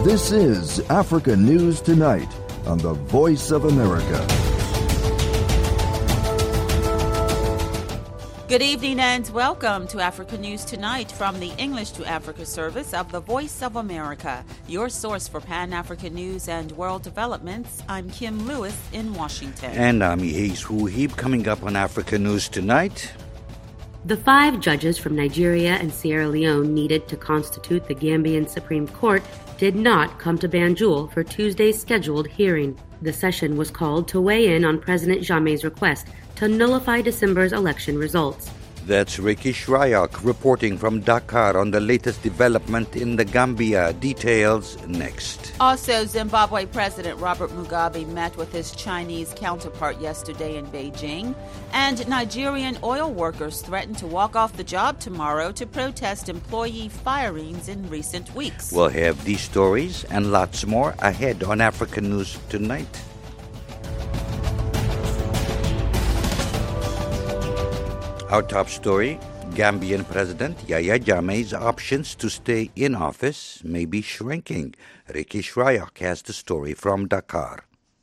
This is Africa News Tonight on the Voice of America. Good evening and welcome to Africa News Tonight from the English to Africa service of the Voice of America, your source for Pan-African news and world developments. I'm Kim Lewis in Washington. And I'm Yehis Wuhib. Coming up on Africa News Tonight. The 5 judges from Nigeria and Sierra Leone needed to constitute the Gambian Supreme Court did not come to Banjul for Tuesday's scheduled hearing. The session was called to weigh in on President Jammeh's request to nullify December's election results. That's Ricky Shryock reporting from Dakar on the latest development in the Gambia. Details next. Also, Zimbabwe President Robert Mugabe met with his Chinese counterpart yesterday in Beijing, and Nigerian oil workers threatened to walk off the job tomorrow to protest employee firings in recent weeks. We'll have these stories and lots more ahead on Africa News Tonight. Our top story, Gambian President Yahya Jammeh's options to stay in office may be shrinking. Ricky Shryock has the story from Dakar.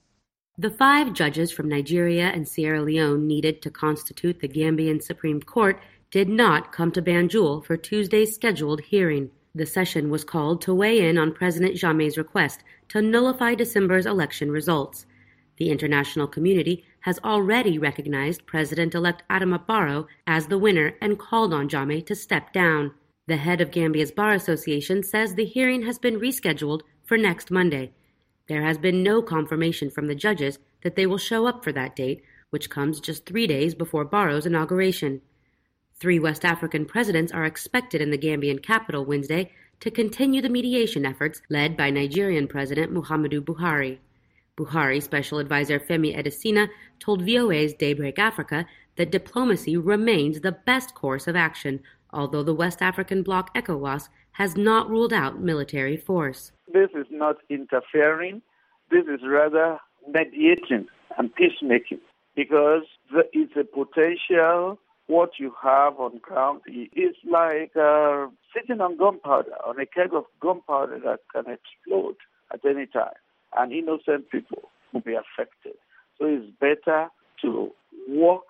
The 5 judges from Nigeria and Sierra Leone needed to constitute the Gambian Supreme Court did not come to Banjul for Tuesday's scheduled hearing. The session was called to weigh in on President Jammeh's request to nullify December's election results. The international community has already recognized President-elect Adama Barrow as the winner and called on Jammeh to step down. The head of Gambia's Bar Association says the hearing has been rescheduled for next Monday. There has been no confirmation from the judges that they will show up for that date, which comes just 3 days before Barrow's inauguration. 3 West African presidents are expected in the Gambian capital Wednesday to continue the mediation efforts led by Nigerian President Muhammadu Buhari. Buhari Special Advisor Femi Adesina told VOA's Daybreak Africa that diplomacy remains the best course of action, although the West African bloc ECOWAS has not ruled out military force. This is not interfering. This is rather mediating and peacemaking, because there is a potential. What you have on ground is like sitting on gunpowder, on a keg of gunpowder that can explode at any time, and innocent people will be affected. So it's better to work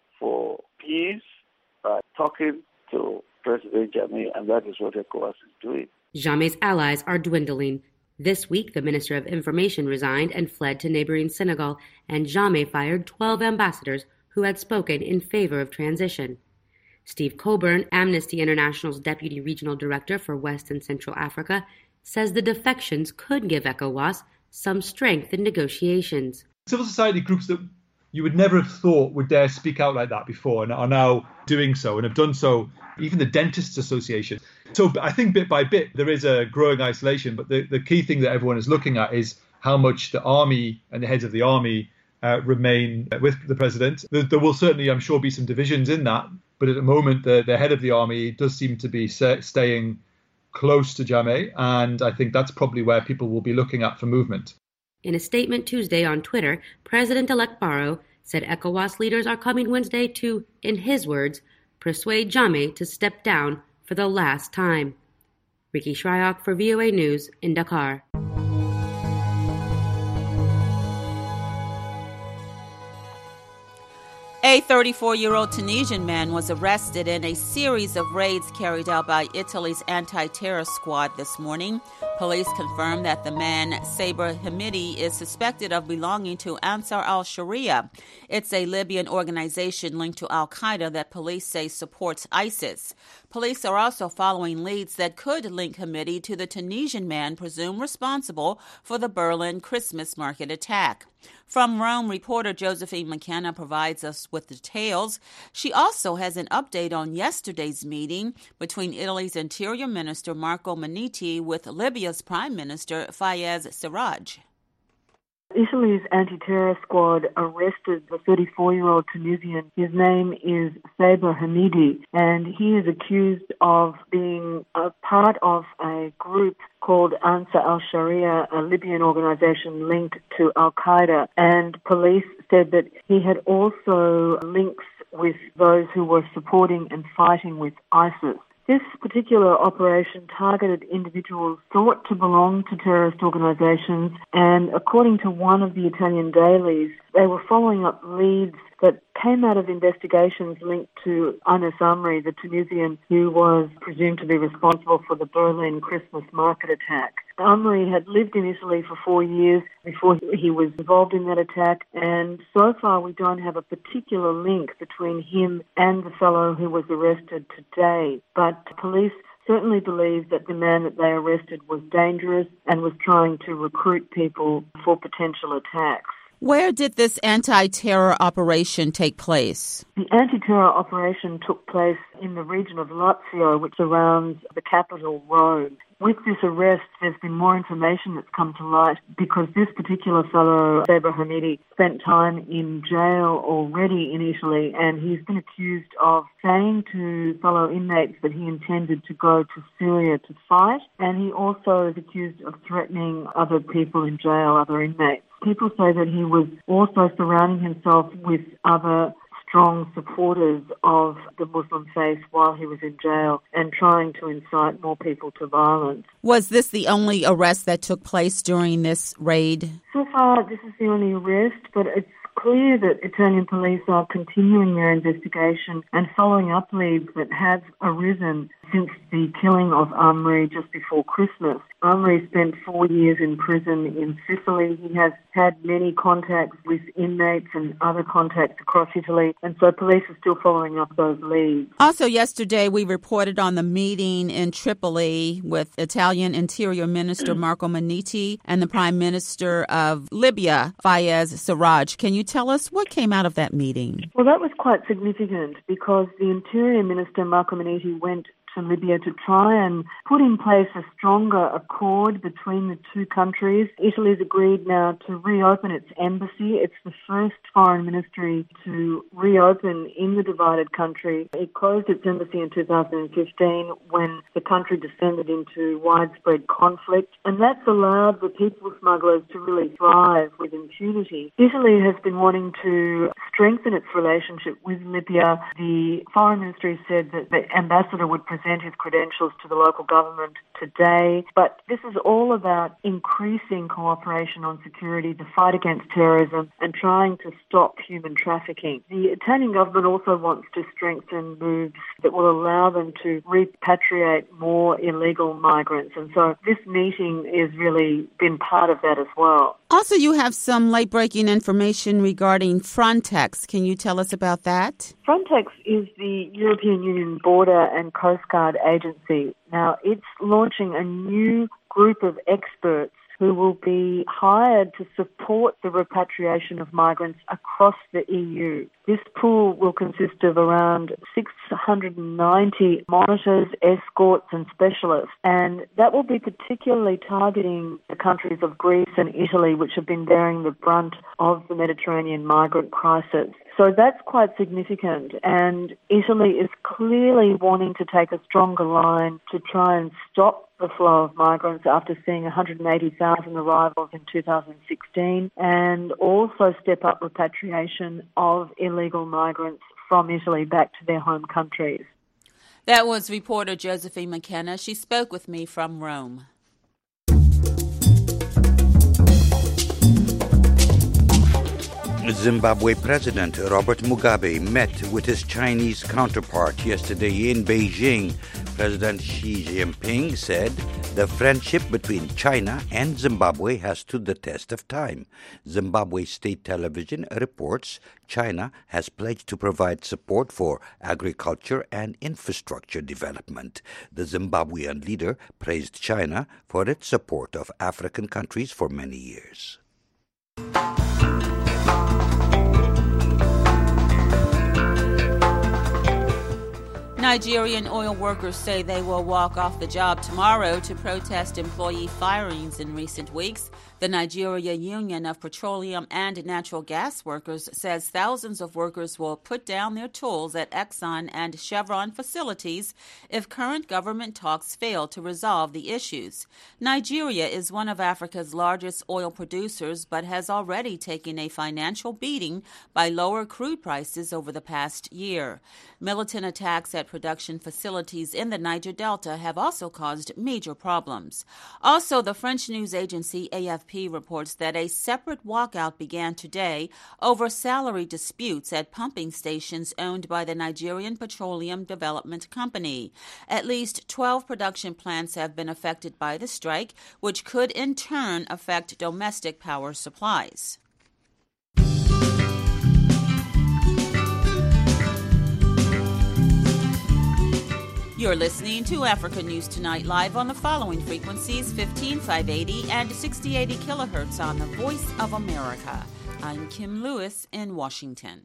for peace by talking to President Jammeh, and that is what ECOWAS is doing. Jammeh's allies are dwindling. This week, the Minister of Information resigned and fled to neighboring Senegal, and Jammeh fired 12 ambassadors who had spoken in favor of transition. Steve Coburn, Amnesty International's Deputy Regional Director for West and Central Africa, says the defections could give ECOWAS some strength in negotiations. Civil society groups that you would never have thought would dare speak out like that before and are now doing so and have done so, even the Dentists Association. So I think bit by bit there is a growing isolation, but the key thing that everyone is looking at is how much the army and the heads of the army remain with the president. There will certainly, I'm sure, be some divisions in that, but at the moment the head of the army does seem to be staying close to Jammeh, and I think that's probably where people will be looking at for movement. In a statement Tuesday on Twitter, President-elect Barrow said ECOWAS leaders are coming Wednesday to, in his words, persuade Jammeh to step down for the last time. Ricky Shryock for VOA News in Dakar. A 34-year-old Tunisian man was arrested in a series of raids carried out by Italy's anti-terror squad this morning. Police confirmed that the man, Saber Hamidi, is suspected of belonging to Ansar al-Sharia. It's a Libyan organization linked to al-Qaeda that police say supports ISIS. Police are also following leads that could link Hamidi to the Tunisian man presumed responsible for the Berlin Christmas market attack. From Rome, reporter Josephine McKenna provides us with details. She also has an update on yesterday's meeting between Italy's Interior Minister Marco Minniti with Libya's Prime Minister Fayez Sarraj. Italy's anti-terror squad arrested the 34-year-old Tunisian. His name is Saber Hamidi, and he is accused of being a part of a group called Ansar al-Sharia, a Libyan organization linked to al-Qaeda. And police said that he had also links with those who were supporting and fighting with ISIS. This particular operation targeted individuals thought to belong to terrorist organisations, and according to one of the Italian dailies, they were following up leads that came out of investigations linked to Anis Amri, the Tunisian who was presumed to be responsible for the Berlin Christmas market attack. Amri had lived in Italy for 4 years before he was involved in that attack, and so far we don't have a particular link between him and the fellow who was arrested today. But police certainly believe that the man that they arrested was dangerous and was trying to recruit people for potential attacks. Where did this anti-terror operation take place? The anti-terror operation took place in the region of Lazio, which surrounds the capital, Rome. With this arrest, there's been more information that's come to light because this particular fellow, Saber Hamidi, spent time in jail already in Italy, and he's been accused of saying to fellow inmates that he intended to go to Syria to fight, and he also is accused of threatening other people in jail, other inmates. People say that he was also surrounding himself with other strong supporters of the Muslim faith while he was in jail and trying to incite more people to violence. Was this the only arrest that took place during this raid? So far, this is the only arrest, but it's clear that Italian police are continuing their investigation and following up leads that have arisen since the killing of Amri just before Christmas. Amri spent 4 years in prison in Sicily. He has had many contacts with inmates and other contacts across Italy, and so police are still following up those leads. Also yesterday, we reported on the meeting in Tripoli with Italian Interior Minister Marco Minniti and the Prime Minister of Libya, Fayez Sarraj. Can you tell us what came out of that meeting? Well, that was quite significant because the Interior Minister, Marco Minniti, went to Libya to try and put in place a stronger accord between the two countries. Italy's agreed now to reopen its embassy. It's the first foreign ministry to reopen in the divided country. It closed its embassy in 2015 when the country descended into widespread conflict, and that's allowed the people smugglers to really thrive with impunity. Italy has been wanting to strengthen its relationship with Libya. The foreign ministry said that the ambassador would present his credentials to the local government today. But this is all about increasing cooperation on security, the fight against terrorism, and trying to stop human trafficking. The Italian government also wants to strengthen moves that will allow them to repatriate more illegal migrants. And so this meeting has really been part of that as well. Also, you have some late-breaking information regarding Frontex. Can you tell us about that? Frontex is the European Union Border and Coast Guard Agency. Now, it's launching a new group of experts who will be hired to support the repatriation of migrants across the EU. This pool will consist of around 690 monitors, escorts and specialists, and that will be particularly targeting the countries of Greece and Italy, which have been bearing the brunt of the Mediterranean migrant crisis. So that's quite significant, and Italy is clearly wanting to take a stronger line to try and stop the flow of migrants after seeing 180,000 arrivals in 2016, and also step up repatriation of illegal migrants from Italy back to their home countries. That was reporter Josephine McKenna. She spoke with me from Rome. Zimbabwe President Robert Mugabe met with his Chinese counterpart yesterday in Beijing. President Xi Jinping said the friendship between China and Zimbabwe has stood the test of time. Zimbabwe State Television reports China has pledged to provide support for agriculture and infrastructure development. The Zimbabwean leader praised China for its support of African countries for many years. Nigerian oil workers say they will walk off the job tomorrow to protest employee firings in recent weeks. The Nigeria Union of Petroleum and Natural Gas Workers says thousands of workers will put down their tools at Exxon and Chevron facilities if current government talks fail to resolve the issues. Nigeria is one of Africa's largest oil producers, but has already taken a financial beating by lower crude prices over the past year. Militant attacks at production facilities in the Niger Delta have also caused major problems. Also, the French news agency AFP reports that a separate walkout began today over salary disputes at pumping stations owned by the Nigerian Petroleum Development Company. At least 12 production plants have been affected by the strike, which could in turn affect domestic power supplies. You're listening to Africa News Tonight live on the following frequencies: 15580 and 6080 kilohertz on the Voice of America. I'm Kim Lewis in Washington.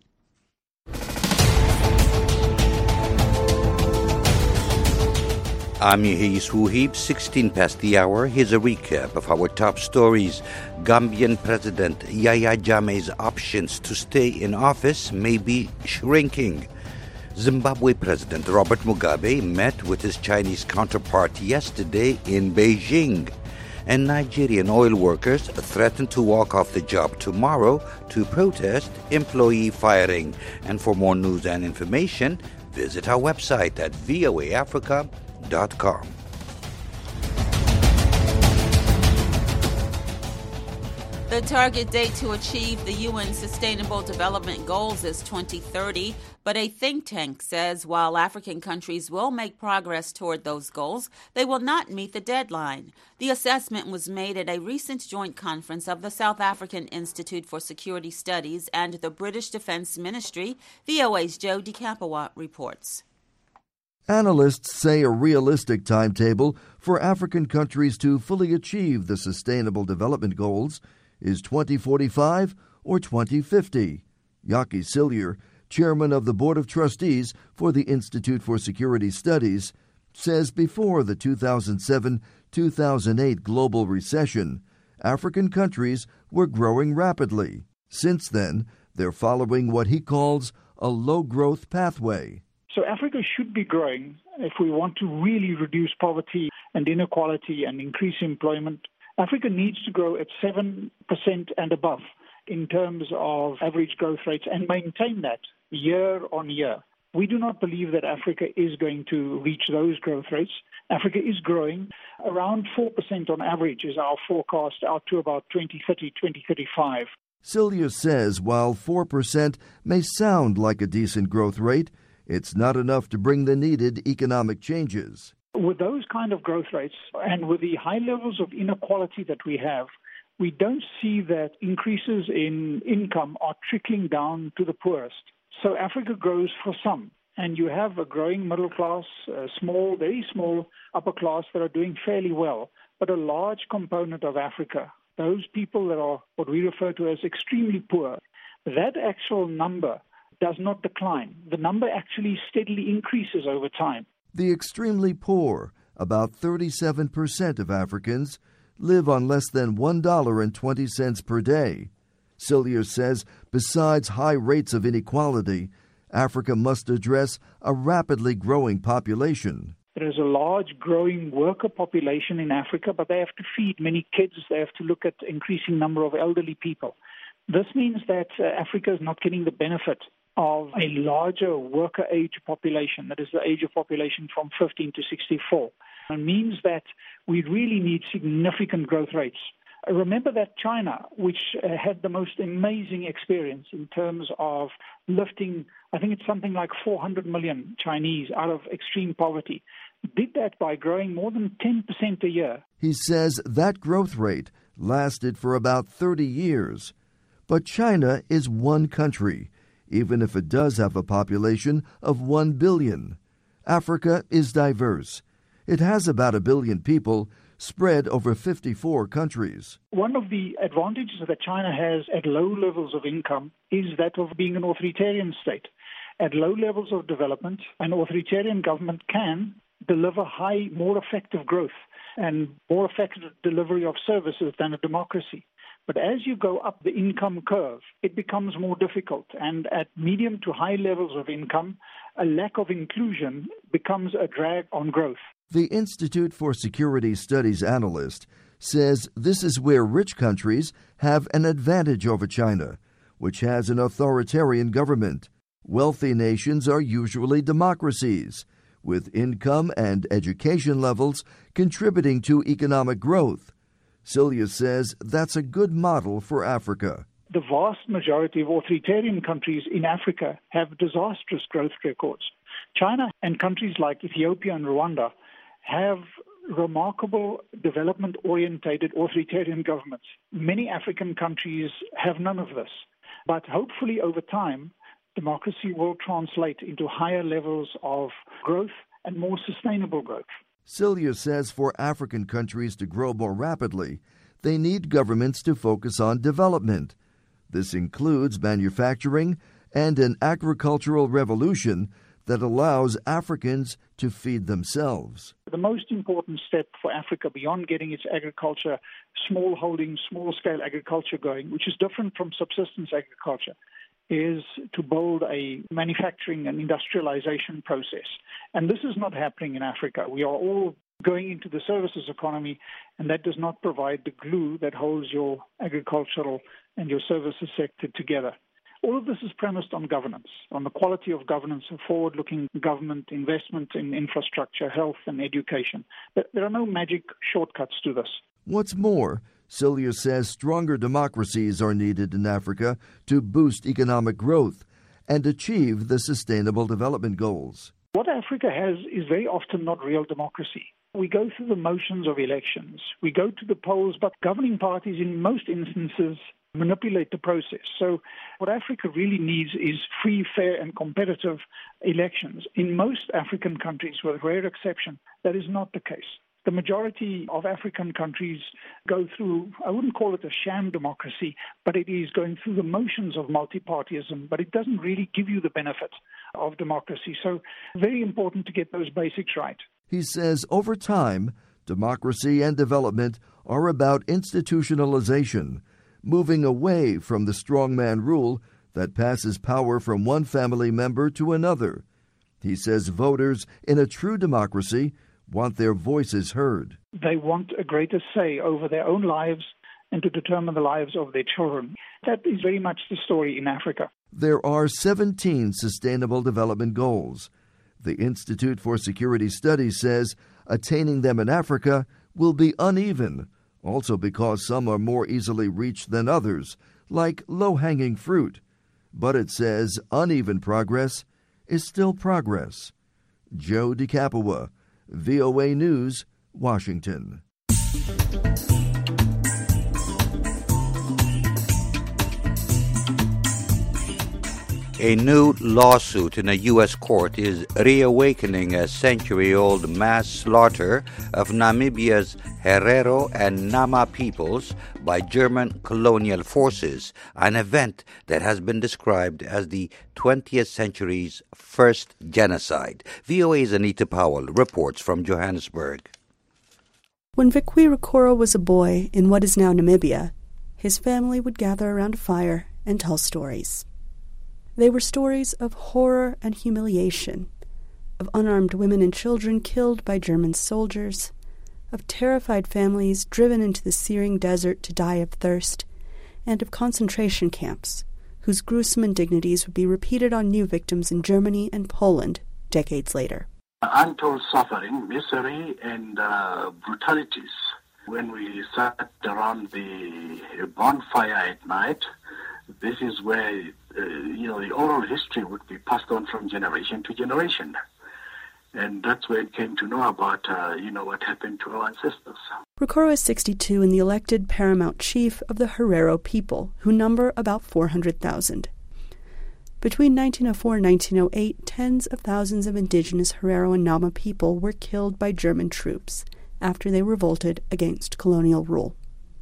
I'm Yehia Swuhib, 16 past the hour. Here's a recap of our top stories. Gambian President Yahya Jammeh's options to stay in office may be shrinking. Zimbabwe President Robert Mugabe met with his Chinese counterpart yesterday in Beijing. And Nigerian oil workers threaten to walk off the job tomorrow to protest employee firing. And for more news and information, visit our website at voaafrica.com. The target date to achieve the UN Sustainable Development Goals is 2030, but a think tank says while African countries will make progress toward those goals, they will not meet the deadline. The assessment was made at a recent joint conference of the South African Institute for Security Studies and the British Defense Ministry. VOA's Joe DeCapua reports. Analysts say a realistic timetable for African countries to fully achieve the Sustainable Development Goals is 2045 or 2050. Yaki Cillier, chairman of the Board of Trustees for the Institute for Security Studies, says before the 2007-2008 global recession, African countries were growing rapidly. Since then, they're following what he calls a low-growth pathway. So Africa should be growing if we want to really reduce poverty and inequality and increase employment. Africa needs to grow at 7% and above in terms of average growth rates and maintain that year on year. We do not believe that Africa is going to reach those growth rates. Africa is growing around 4% on average is our forecast out to about 2030, 2035. Cillier says while 4% may sound like a decent growth rate, it's not enough to bring the needed economic changes. With those kind of growth rates and with the high levels of inequality that we have, we don't see that increases in income are trickling down to the poorest. So Africa grows for some, and you have a growing middle class, small, very small upper class that are doing fairly well. But a large component of Africa, those people that are what we refer to as extremely poor, that actual number does not decline. The number actually steadily increases over time. The extremely poor, about 37% of Africans, live on less than $1.20 per day. Cillier says besides high rates of inequality, Africa must address a rapidly growing population. There is a large growing worker population in Africa, but they have to feed many kids. They have to look at increasing number of elderly people. This means that Africa is not getting the benefit of a larger worker age population, that is the age of population from 15 to 64. It means that we really need significant growth rates. Remember that China, which had the most amazing experience in terms of lifting, I think it's something like 400 million Chinese out of extreme poverty, did that by growing more than 10% a year. He says that growth rate lasted for about 30 years. But China is one country, even if it does have a population of 1 billion. Africa is diverse. It has about 1 billion people spread over 54 countries. One of the advantages that China has at low levels of income is that of being an authoritarian state. At low levels of development, an authoritarian government can deliver high, more effective growth and more effective delivery of services than a democracy. But as you go up the income curve, it becomes more difficult. And at medium to high levels of income, a lack of inclusion becomes a drag on growth. The Institute for Security Studies analyst says this is where rich countries have an advantage over China, which has an authoritarian government. Wealthy nations are usually democracies, with income and education levels contributing to economic growth. Cilia says that's a good model for Africa. The vast majority of authoritarian countries in Africa have disastrous growth records. China and countries like Ethiopia and Rwanda have remarkable development-orientated authoritarian governments. Many African countries have none of this. But hopefully over time, democracy will translate into higher levels of growth and more sustainable growth. Cilia says for African countries to grow more rapidly, they need governments to focus on development. This includes manufacturing and an agricultural revolution that allows Africans to feed themselves. The most important step for Africa beyond getting its agriculture, small-holding, small-scale agriculture going, which is different from subsistence agriculture, is to build a manufacturing and industrialization process. And this is not happening in Africa. We are all going into the services economy, and that does not provide the glue that holds your agricultural and your services sector together. All of this is premised on governance, on the quality of governance, of forward-looking government investment in infrastructure, health, and education. But there are no magic shortcuts to this. What's more, Cilia says stronger democracies are needed in Africa to boost economic growth and achieve the Sustainable Development Goals. What Africa has is very often not real democracy. We go through the motions of elections. We go to the polls, but governing parties in most instances manipulate the process. So what Africa really needs is free, fair, and competitive elections. In most African countries, with rare exception, that is not the case. The majority of African countries go through, I wouldn't call it a sham democracy, but it is going through the motions of multipartyism, but it doesn't really give you the benefit of democracy. So very important to get those basics right. He says over time, democracy and development are about institutionalization, moving away from the strongman rule that passes power from one family member to another. He says voters in a true democracy want their voices heard. They want a greater say over their own lives and to determine the lives of their children. That is very much the story in Africa. There are 17 Sustainable Development Goals. The Institute for Security Studies says attaining them in Africa will be uneven, also because some are more easily reached than others, like low-hanging fruit. But it says uneven progress is still progress. Joe DeCapua, VOA News, Washington. A new lawsuit in a U.S. court is reawakening a century-old mass slaughter of Namibia's Herero and Nama peoples by German colonial forces, an event that has been described as the 20th century's first genocide. VOA's Anita Powell reports from Johannesburg. When Vikwirukoro was a boy in what is now Namibia, his family would gather around a fire and tell stories. They were stories of horror and humiliation, of unarmed women and children killed by German soldiers, of terrified families driven into the searing desert to die of thirst, and of concentration camps, whose gruesome indignities would be repeated on new victims in Germany and Poland decades later. Untold suffering, misery, and brutalities. When we sat around the bonfire at night, this is where, the oral history would be passed on from generation to generation. And that's where it came to know about, what happened to our ancestors. Rukoro is 62 and the elected paramount chief of the Herero people, who number about 400,000. Between 1904 and 1908, tens of thousands of indigenous Herero and Nama people were killed by German troops after they revolted against colonial rule.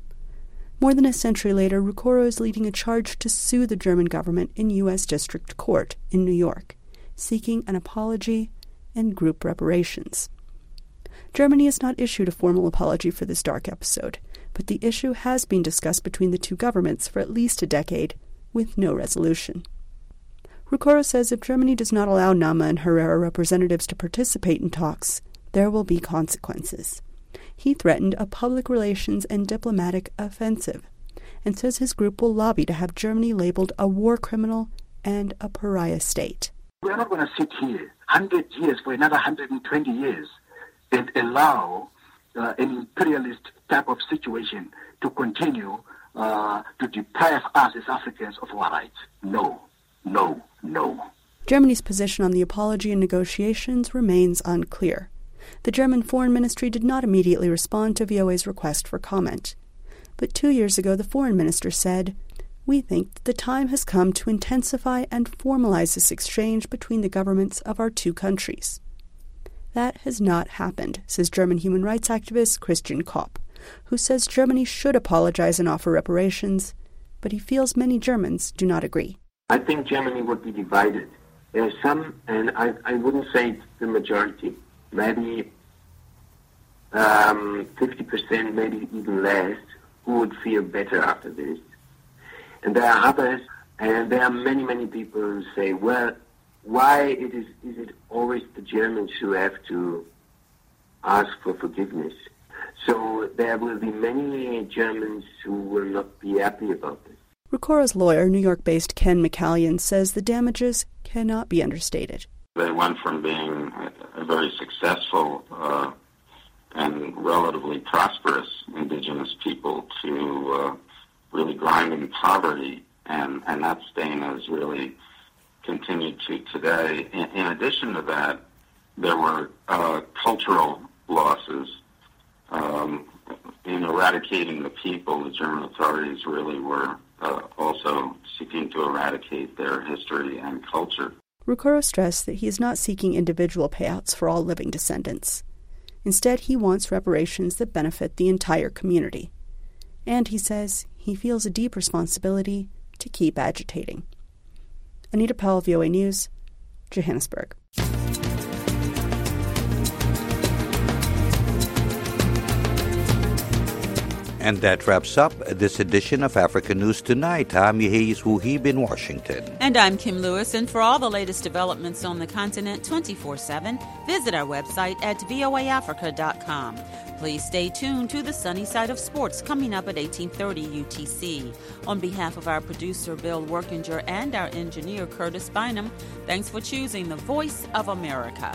More than a century later, Rukoro is leading a charge to sue the German government in U.S. District Court in New York, seeking an apology and group reparations. Germany has not issued a formal apology for this dark episode, but the issue has been discussed between the two governments for at least a decade, with no resolution. Rukoro says if Germany does not allow Nama and Herero representatives to participate in talks, there will be consequences. He threatened a public relations and diplomatic offensive, and says his group will lobby to have Germany labeled a war criminal and a pariah state. We're not going to sit here 100 years, for another 120 years, and allow an imperialist type of situation to continue to deprive us as Africans of our rights. No, no, no. Germany's position on the apology and negotiations remains unclear. The German Foreign Ministry did not immediately respond to VOA's request for comment. But 2 years ago, the Foreign Minister said, "We think that the time has come to intensify and formalize this exchange between the governments of our two countries." That has not happened, says German human rights activist Christian Kopp, who says Germany should apologize and offer reparations, but he feels many Germans do not agree. I think Germany would be divided. There are some, and I wouldn't say it's the majority, maybe 50%, maybe even less, who would feel better after this. And there are others, and there are many, many people who say, well, why is it always the Germans who have to ask for forgiveness? So there will be many Germans who will not be happy about this. Rukoro's lawyer, New York-based Ken McCallion, says the damages cannot be understated. They went from being a very successful and relatively prosperous indigenous people to really grinding poverty, and that stain has really continued to today. In addition to that, there were cultural losses. In eradicating the people, the German authorities really were also seeking to eradicate their history and culture. Rukoro stressed that he is not seeking individual payouts for all living descendants. Instead, he wants reparations that benefit the entire community. And he says he feels a deep responsibility to keep agitating. Anita Powell, VOA News, Johannesburg. And that wraps up this edition of Africa News Tonight. I'm Yehiz Wuhib in Washington. And I'm Kim Lewis. And for all the latest developments on the continent 24/7, visit our website at voaafrica.com. Please stay tuned to the Sunny Side of Sports coming up at 18:30 UTC. On behalf of our producer Bill Workinger and our engineer Curtis Bynum, thanks for choosing the Voice of America.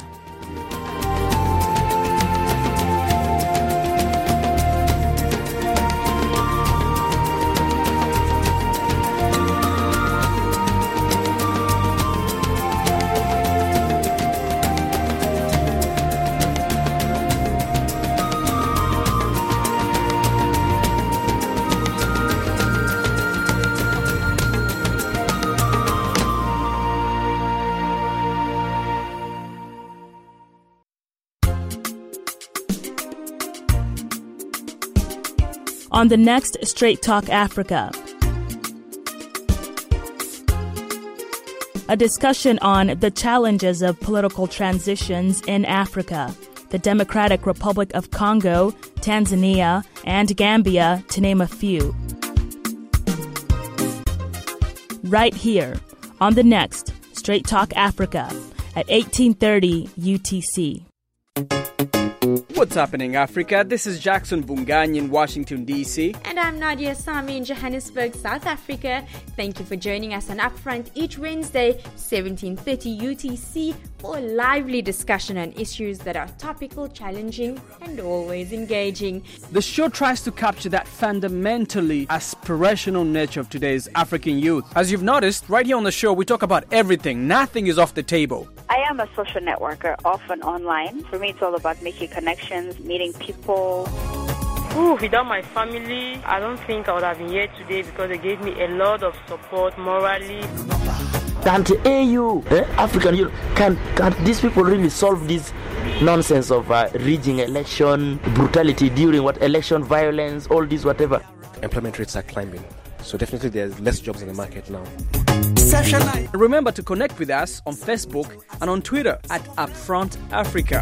On the next Straight Talk Africa, a discussion on the challenges of political transitions in Africa, the Democratic Republic of Congo, Tanzania, and Gambia, to name a few. Right here on the next Straight Talk Africa at 18:30 UTC. What's happening, Africa? This is Jackson Bungany in Washington, D.C. And I'm Nadia Sami in Johannesburg, South Africa. Thank you for joining us on Upfront each Wednesday, 17:30 UTC, for a lively discussion on issues that are topical, challenging, and always engaging. The show tries to capture that fundamentally aspirational nature of today's African youth. As you've noticed, right here on the show, we talk about everything. Nothing is off the table. I am a social networker, often online. For me, it's all about making connections, meeting people. Without my family, I don't think I would have been here today because they gave me a lot of support morally. Can't AU, African Union, can these people really solve this nonsense of rigging election, brutality during election violence, all this whatever? Employment rates are climbing, so definitely there's less jobs in the market now. Remember to connect with us on Facebook and on Twitter at Upfront Africa.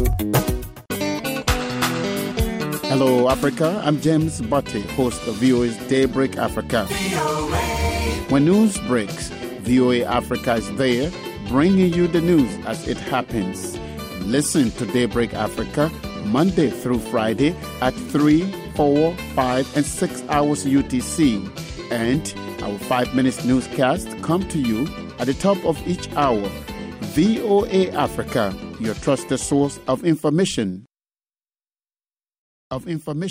Hello, Africa. I'm James Butte, host of VOA's Daybreak Africa. When news breaks, VOA Africa is there, bringing you the news as it happens. Listen to Daybreak Africa Monday through Friday at 3, 4, 5, and 6 hours UTC. And our 5 minutes newscast come to you at the top of each hour. VOA Africa, your trusted source of information.